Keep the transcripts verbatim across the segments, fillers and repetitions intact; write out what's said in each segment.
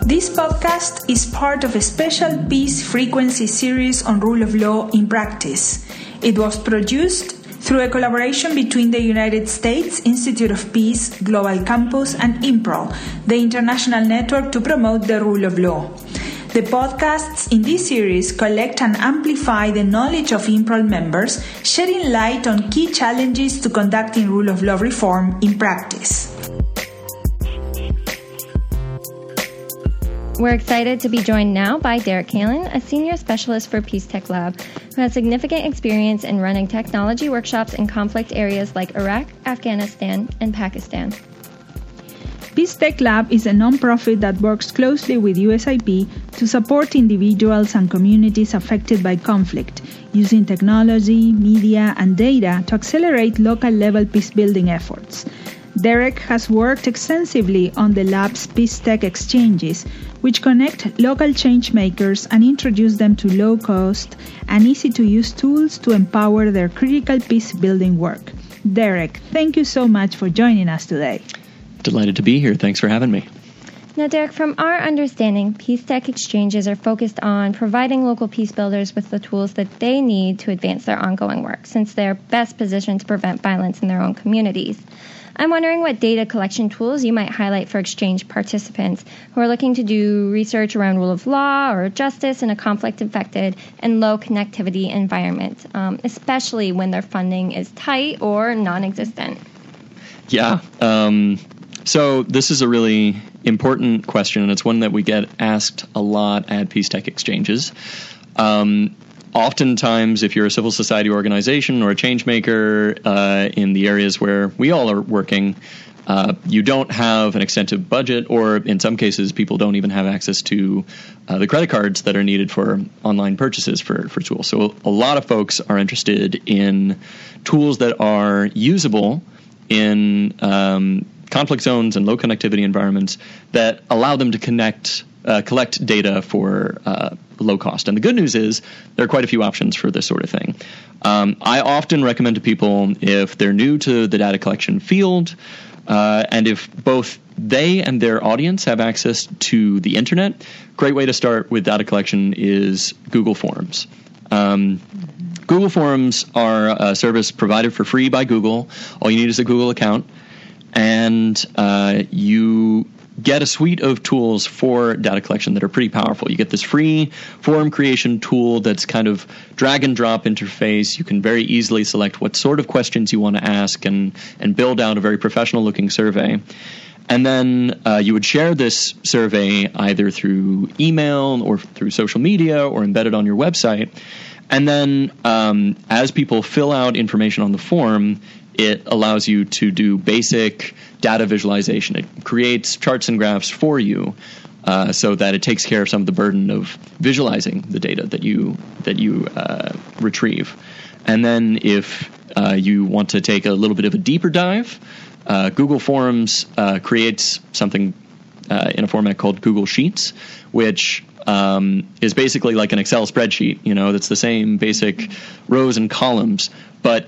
This podcast is part of a special Peace Frequency series on rule of law in practice. It was produced through a collaboration between the United States Institute of Peace, Global Campus, and IMPRO, the international network to promote the rule of law. The podcasts in this series collect and amplify the knowledge of IMPRO members, shedding light on key challenges to conducting rule of law reform in practice. We're excited to be joined now by Derek Kalin, a senior specialist for Peace Tech Lab, who has significant experience in running technology workshops in conflict areas like Iraq, Afghanistan, and Pakistan. Peace Tech Lab is a nonprofit that works closely with U S I P to support individuals and communities affected by conflict, using technology, media, and data to accelerate local-level peace-building efforts. Derek has worked extensively on the lab's Peace Tech exchanges, which connect local change makers and introduce them to low-cost and easy-to-use tools to empower their critical peace-building work. Derek, thank you so much for joining us today. Delighted to be here. Thanks for having me. Now, Derek, from our understanding, Peace Tech exchanges are focused on providing local peace builders with the tools that they need to advance their ongoing work, since they're best positioned to prevent violence in their own communities. I'm wondering what data collection tools you might highlight for exchange participants who are looking to do research around rule of law or justice in a conflict-affected and low connectivity environment, um, especially when their funding is tight or non-existent. Yeah. Um, so this is a really important question, and it's one that we get asked a lot at Peace Tech exchanges. Um, Oftentimes, if you're a civil society organization or a change maker uh, in the areas where we all are working, uh, you don't have an extensive budget, or in some cases, people don't even have access to uh, the credit cards that are needed for online purchases for, for tools. So a lot of folks are interested in tools that are usable in um, conflict zones and low connectivity environments that allow them to connect, uh, collect data for uh, low cost. And the good news is there are quite a few options for this sort of thing. Um, I often recommend to people, if they're new to the data collection field, uh, and if both they and their audience have access to the internet, great way to start with data collection is Google Forms. Um, Google Forms are a service provided for free by Google. All you need is a Google account, and uh, you get a suite of tools for data collection that are pretty powerful. You get this free form creation tool that's kind of drag and drop interface. You can very easily select what sort of questions you want to ask and, and build out a very professional looking survey. And then uh, you would share this survey either through email or through social media or embedded on your website. And then um, as people fill out information on the form, it allows you to do basic data visualization. It creates charts and graphs for you uh, so that it takes care of some of the burden of visualizing the data that you that you uh, retrieve. And then if uh, you want to take a little bit of a deeper dive, uh, Google Forms uh, creates something uh, in a format called Google Sheets, which um, is basically like an Excel spreadsheet. You know, that's the same basic rows and columns, but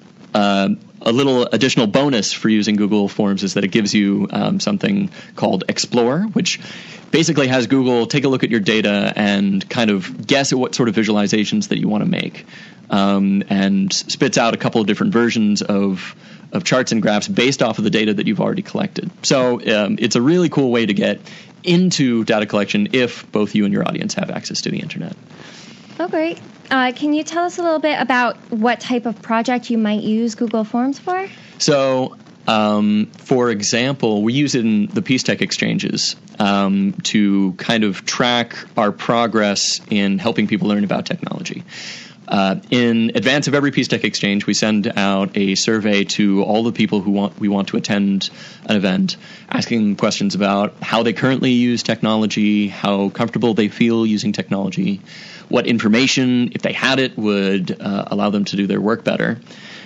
uh, a little additional bonus for using Google Forms is that it gives you um, something called Explore, which basically has Google take a look at your data and kind of guess at what sort of visualizations that you want to make, um, and spits out a couple of different versions of of charts and graphs based off of the data that you've already collected. So um, it's a really cool way to get into data collection if both you and your audience have access to the internet. Oh, great. Uh, can you tell us a little bit about what type of project you might use Google Forms for? So, um, for example, we use it in the Peace Tech exchanges um, to kind of track our progress in helping people learn about technology. Uh, in advance of every Peace Tech exchange, we send out a survey to all the people who want we want to attend an event, asking questions about how they currently use technology, how comfortable they feel using technology, what information, if they had it, would uh, allow them to do their work better.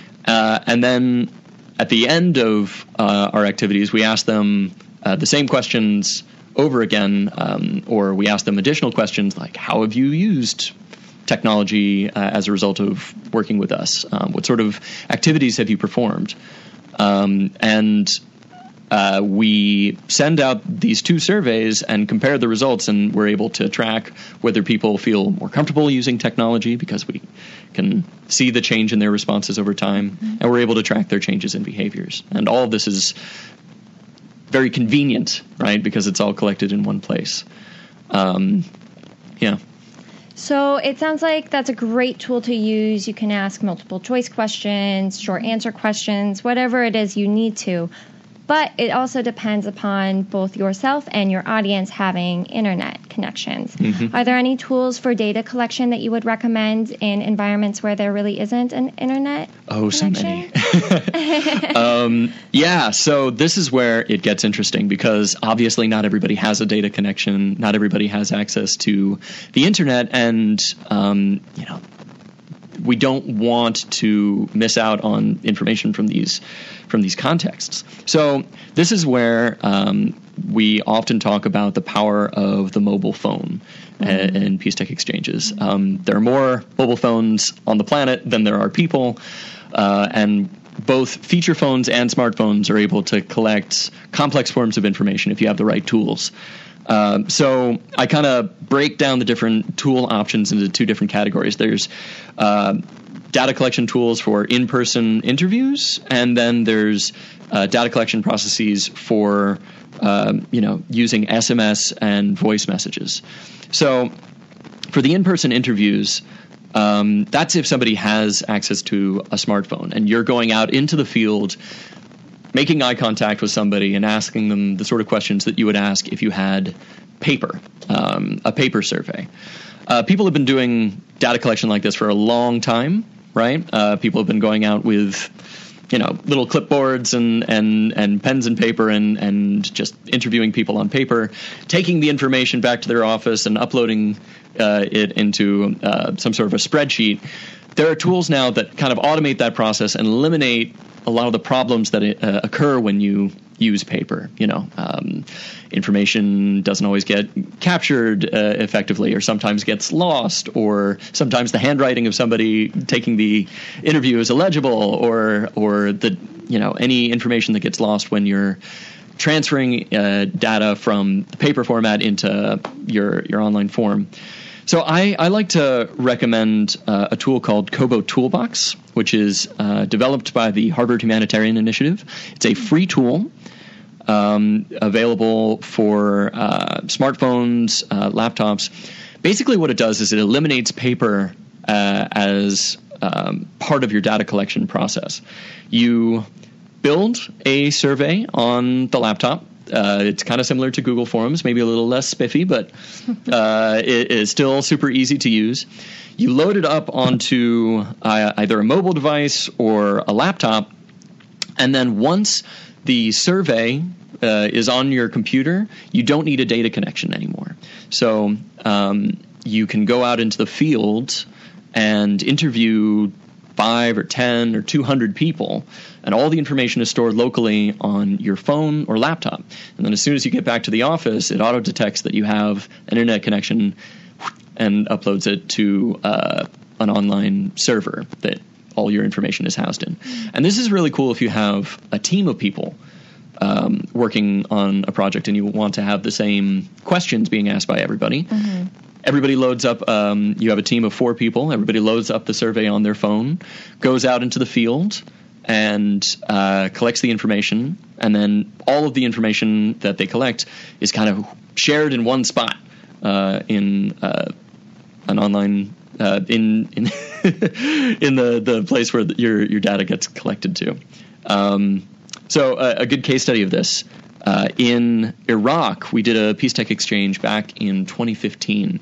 Uh, and then at the end of uh, our activities, we ask them uh, the same questions over again, um, or we ask them additional questions like, how have you used technology uh, as a result of working with us? Um, what sort of activities have you performed? Um, and uh, we send out these two surveys and compare the results, and we're able to track whether people feel more comfortable using technology because we can see the change in their responses over time, mm-hmm. and we're able to track their changes in behaviors. And all of this is very convenient, right, because it's all collected in one place. Um, yeah. So it sounds like that's a great tool to use. You can ask multiple choice questions, short answer questions, whatever it is you need to. But it also depends upon both yourself and your audience having internet connections. Mm-hmm. Are there any tools for data collection that you would recommend in environments where there really isn't an internet Oh, connection? so many. um, yeah, so this is where it gets interesting because obviously not everybody has a data connection. Not everybody has access to the internet. And, um, you know, we don't want to miss out on information from these from these contexts. So this is where um, we often talk about the power of the mobile phone mm-hmm. in Peace-Tech exchanges. Um, there are more mobile phones on the planet than there are people, uh, and both feature phones and smartphones are able to collect complex forms of information if you have the right tools. Uh, so I kind of break down the different tool options into two different categories. There's uh, data collection tools for in-person interviews, and then there's uh, data collection processes for um, you know using S M S and voice messages. So for the in-person interviews, um, that's if somebody has access to a smartphone, and you're going out into the field, making eye contact with somebody and asking them the sort of questions that you would ask if you had paper, um, a paper survey. Uh, people have been doing data collection like this for a long time, right? Uh, people have been going out with, you know, little clipboards and, and, and pens and paper and, and just interviewing people on paper, taking the information back to their office and uploading uh, it into uh, some sort of a spreadsheet. There are tools now that kind of automate that process and eliminate a lot of the problems that uh, occur when you use paper. You know, um, information doesn't always get captured uh, effectively, or sometimes gets lost, or sometimes the handwriting of somebody taking the interview is illegible, or or the you know any information that gets lost when you're transferring uh, data from the paper format into your your online form. So I, I like to recommend uh, a tool called Kobo Toolbox, which is uh, developed by the Harvard Humanitarian Initiative. It's a free tool um, available for uh, smartphones, uh, laptops. Basically what it does is it eliminates paper uh, as um, part of your data collection process. You build a survey on the laptop. Uh, it's kind of similar to Google Forms, maybe a little less spiffy, but uh, it is still super easy to use. You load it up onto uh, either a mobile device or a laptop, and then once the survey uh, is on your computer, you don't need a data connection anymore. So um, you can go out into the field and interview five or ten or two hundred people, and all the information is stored locally on your phone or laptop. And then as soon as you get back to the office, it auto-detects that you have an internet connection and uploads it to uh, an online server that all your information is housed in. And this is really cool if you have a team of people um, working on a project and you want to have the same questions being asked by everybody. Mm-hmm. Everybody loads up, um, you have a team of four people, everybody loads up the survey on their phone, goes out into the field, and uh, collects the information, and then all of the information that they collect is kind of shared in one spot uh, in uh, an online, uh, in in, in the, the place where your, your data gets collected to. Um, so a, a good case study of this. Uh, in Iraq, we did a Peace-Tech exchange back in twenty fifteen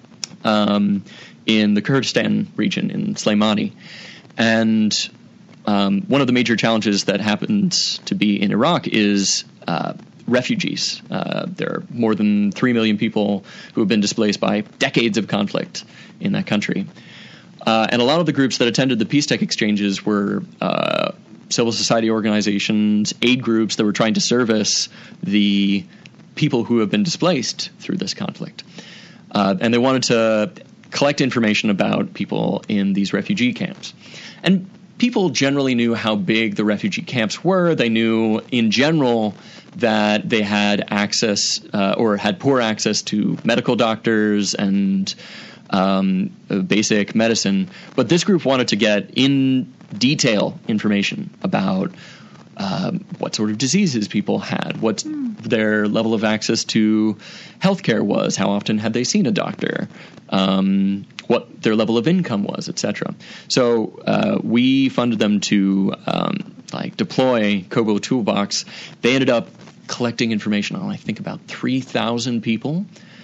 um, in the Kurdistan region in Sulaimani. And um, one of the major challenges that happens to be in Iraq is uh, refugees. Uh, there are more than three million people who have been displaced by decades of conflict in that country. Uh, and a lot of the groups that attended the Peace-Tech exchanges were uh, civil society organizations, aid groups that were trying to service the people who have been displaced through this conflict. Uh, and they wanted to collect information about people in these refugee camps. And people generally knew how big the refugee camps were. They knew, in general, that they had access uh, or had poor access to medical doctors and um, basic medicine. But this group wanted to get in detail information about um, what sort of diseases people had, what mm. their level of access to healthcare was, how often had they seen a doctor, um, what their level of income was, et cetera. So uh, we funded them to um, like deploy Kobo Toolbox. They ended up collecting information on, I think, about three thousand people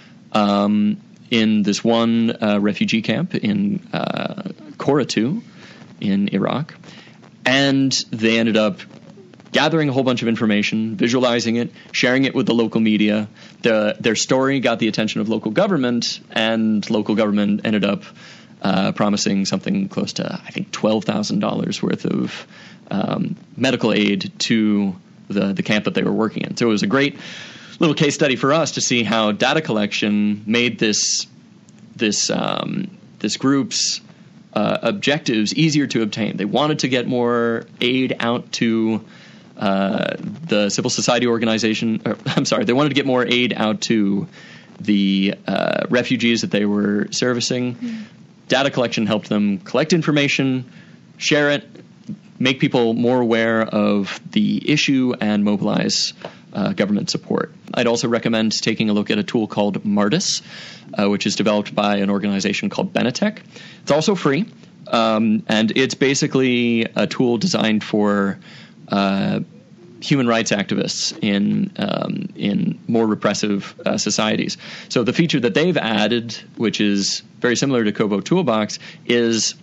um, in this one uh, refugee camp in uh, Koratu in Iraq. And they ended up gathering a whole bunch of information, visualizing it, sharing it with the local media. The, their story got the attention of local government, and local government ended up uh, promising something close to, I think, twelve thousand dollars worth of um, medical aid to the, the camp that they were working in. So it was a great little case study for us to see how data collection made this this um, this group's uh, objectives easier to obtain. They wanted to get more aid out to Uh, the civil society organization, or, I'm sorry, they wanted to get more aid out to the uh, refugees that they were servicing. Mm. Data collection helped them collect information, share it, make people more aware of the issue, and mobilize uh, government support. I'd also recommend taking a look at a tool called Martis, uh, which is developed by an organization called Benetech. It's also free, um, and it's basically a tool designed for Uh, human rights activists in um, in more repressive uh, societies. So the feature that they've added, which is very similar to Kobo Toolbox, is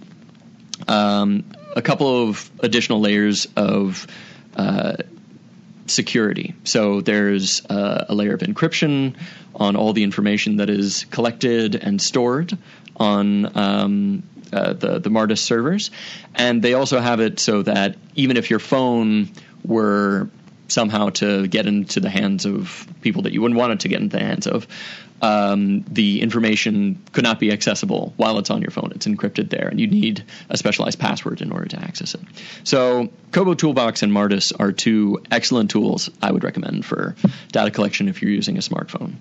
um, a couple of additional layers of uh, security. So there's uh, a layer of encryption on all the information that is collected and stored on um, uh, the, the Martis servers. And they also have it so that even if your phone were somehow to get into the hands of people that you wouldn't want it to get into the hands of, um, the information could not be accessible while it's on your phone. It's encrypted there, and you need a specialized password in order to access it. So Kobo Toolbox and Martis are two excellent tools I would recommend for data collection if you're using a smartphone.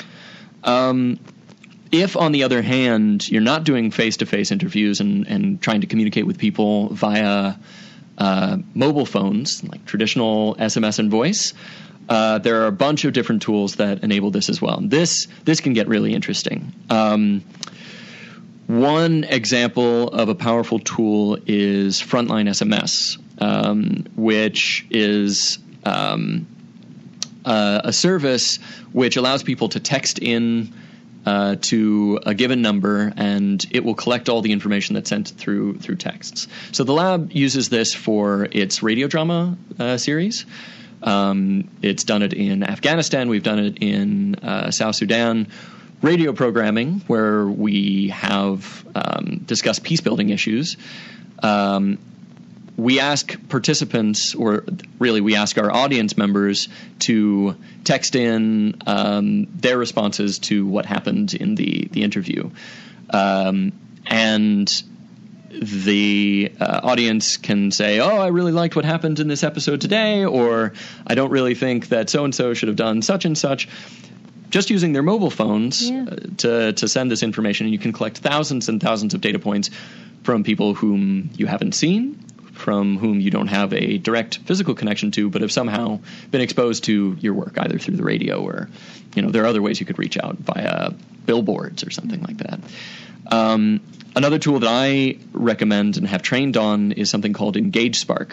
Um, if, on the other hand, you're not doing face-to-face interviews and, and trying to communicate with people via uh, mobile phones, like traditional S M S and voice, uh, there are a bunch of different tools that enable this as well. This this can get really interesting. Um, one example of a powerful tool is Frontline S M S, um, which is um, uh, a service which allows people to text in Uh, to a given number, and it will collect all the information that's sent through through texts. So the lab uses this for its radio drama uh, series. Um, it's done it in Afghanistan. We've done it in uh, South Sudan. Radio programming, where we have um, discussed peace-building issues. Um, we ask participants, or really we ask our audience members, to text in um, their responses to what happened in the, the interview. Um, and the uh, audience can say, oh, I really liked what happened in this episode today, or I don't really think that so-and-so should have done such and such. Just using their mobile phones yeah. uh, to, to send this information, and you can collect thousands and thousands of data points from people whom you haven't seen, from whom you don't have a direct physical connection to, but have somehow been exposed to your work, either through the radio or, you know, there are other ways you could reach out via billboards or something like that. Um, another tool that I recommend and have trained on is something called EngageSpark.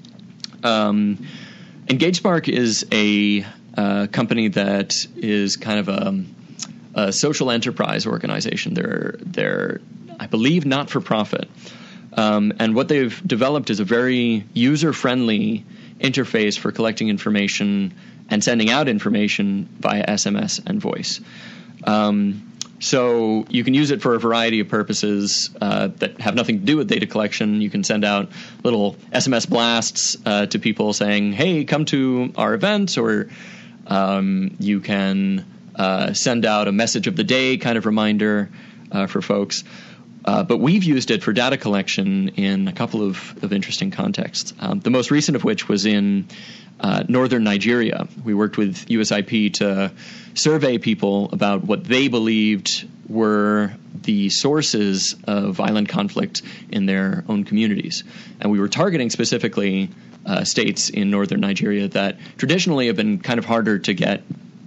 Um, EngageSpark is a uh, company that is kind of a, a social enterprise organization. They're, they're, I believe, not for profit. Um, and what they've developed is a very user-friendly interface for collecting information and sending out information via S M S and voice. Um, so you can use it for a variety of purposes uh, that have nothing to do with data collection. You can send out little S M S blasts uh, to people saying, hey, come to our event, or um, you can uh, send out a message of the day kind of reminder uh, for folks. Uh, but we've used it for data collection in a couple of, of interesting contexts. Um, the most recent of which was in uh, northern Nigeria. We worked with U S I P to survey people about what they believed were the sources of violent conflict in their own communities. And we were targeting specifically uh, states in northern Nigeria that traditionally have been kind of harder to get,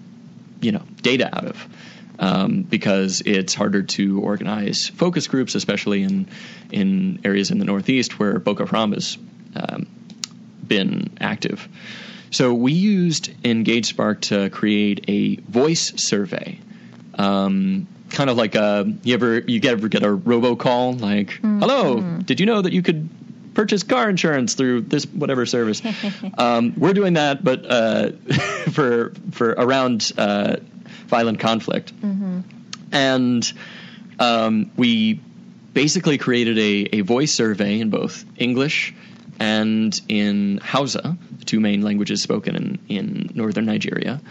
you know, data out of. Um, because it's harder to organize focus groups, especially in in areas in the Northeast where Boko Haram has um, been active. So we used EngageSpark to create a voice survey, um, kind of like a you ever you get ever get a robocall like, mm-hmm. "Hello, did you know that you could purchase car insurance through this whatever service?" um, we're doing that, but uh, for for around. Uh, violent conflict. Mm-hmm. And um, we basically created a, a voice survey in both English and in Hausa, the two main languages spoken in, in northern Nigeria.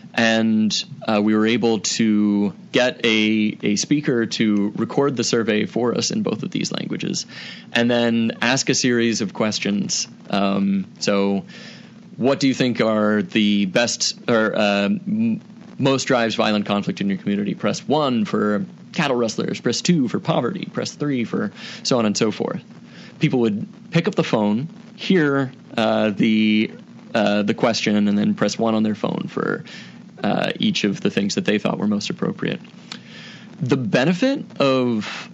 And uh, we were able to get a, a speaker to record the survey for us in both of these languages and then ask a series of questions. Um, so what do you think are the best or uh, m- most drives violent conflict in your community? Press one for cattle rustlers, press two for poverty, press three for so on and so forth. People would pick up the phone, hear uh, the uh, the question, and then press one on their phone for uh, each of the things that they thought were most appropriate. The benefit of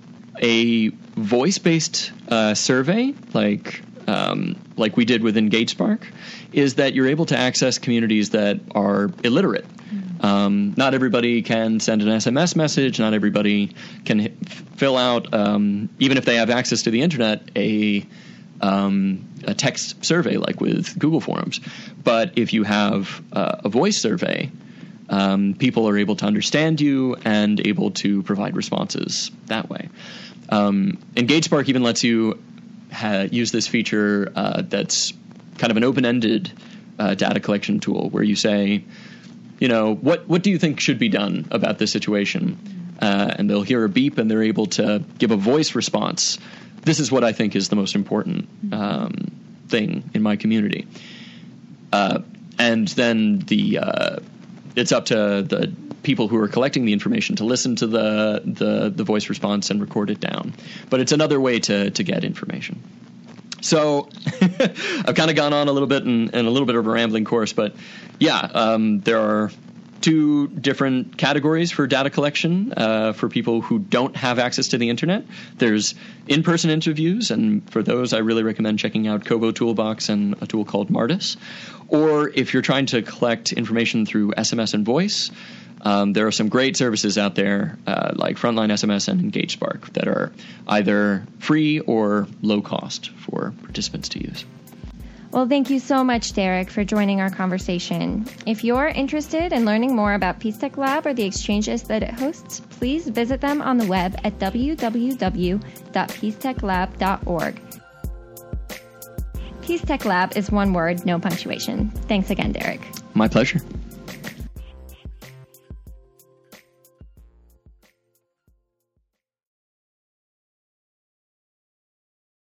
a voice-based uh, survey, like um, like we did with EngageSpark, is that you're able to access communities that are illiterate. Um, not everybody can send an S M S message. Not everybody can hit, fill out, um, even if they have access to the internet, a um, a text survey like with Google Forms. But if you have uh, a voice survey, um, people are able to understand you and able to provide responses that way. Um, EngageSpark even lets you ha- use this feature uh, that's kind of an open-ended uh, data collection tool where you say, you know, what, what do you think should be done about this situation? Uh, and they'll hear a beep and they're able to give a voice response. This is what I think is the most important um, thing in my community. Uh, and then the uh, it's up to the people who are collecting the information to listen to the, the, the voice response and record it down. But it's another way to, to get information. So I've kind of gone on a little bit and, and a little bit of a rambling course, but yeah, um, there are two different categories for data collection uh, for people who don't have access to the internet. There's in-person interviews, and for those I really recommend checking out Kobo Toolbox and a tool called Martis. Or if you're trying to collect information through S M S and voice, Um, there are some great services out there uh, like Frontline S M S and EngageSpark that are either free or low cost for participants to use. Well, thank you so much, Derek, for joining our conversation. If you're interested in learning more about PeaceTech Lab or the exchanges that it hosts, please visit them on the web at w w w dot peace tech lab dot org. PeaceTech Lab is one word, no punctuation. Thanks again, Derek. My pleasure.